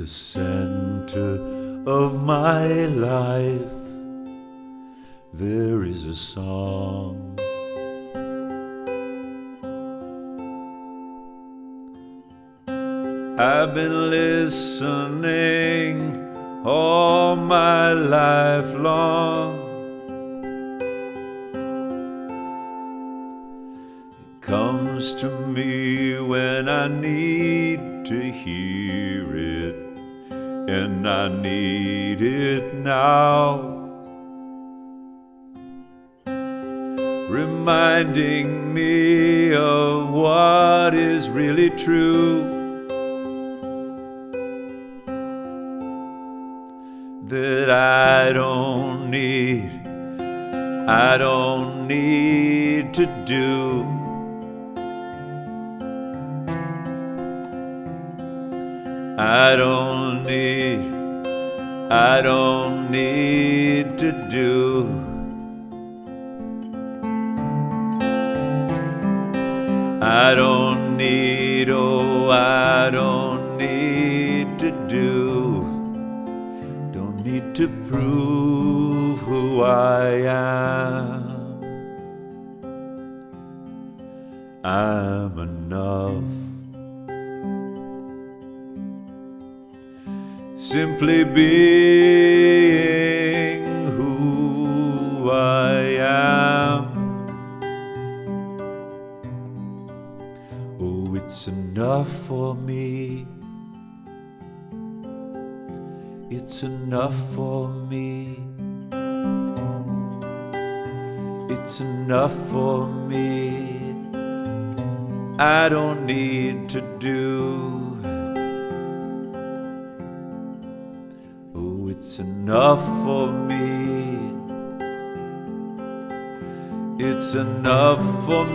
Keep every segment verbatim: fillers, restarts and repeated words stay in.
the center of my life, there is a song. I've been listening all my life long. It comes to me when I need to hear it, and I need it now. Reminding me of what is really true, that I don't need, I don't need to do. I don't need, I don't need to do. I don't need, oh, I don't need to do. Don't need to prove who I am. I'm enough. Simply being who I am. Oh, it's enough for me. It's enough for me. It's enough for me. I don't need to do. Oh, it's enough for me. It's enough for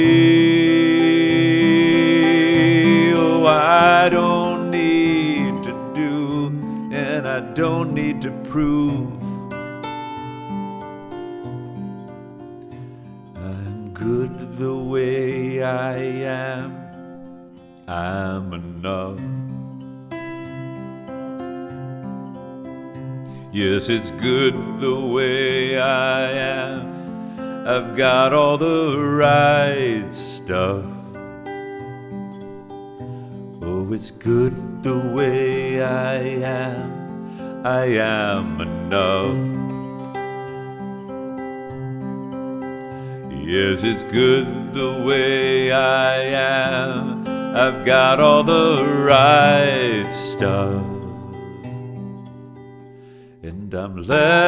me. Oh, I don't need to do, and I don't need to prove. I'm good the way I am. I'm enough. Yes, it's good the way I am. I've got all the right stuff. Oh, it's good the way I am. I am enough. Yes, it's good the way I am. I've got all the right stuff. And I'm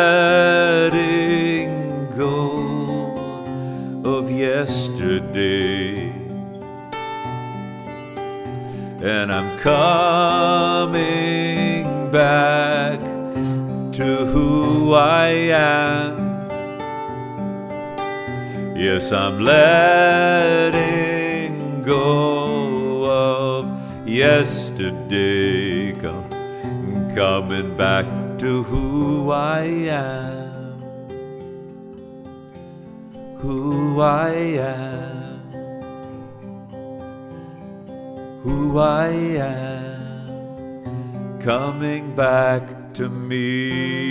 letting go of yesterday, and I'm coming back to who I am. Yes, I'm letting go of yesterday, coming back to who I am, who I am, who I am, coming back to me.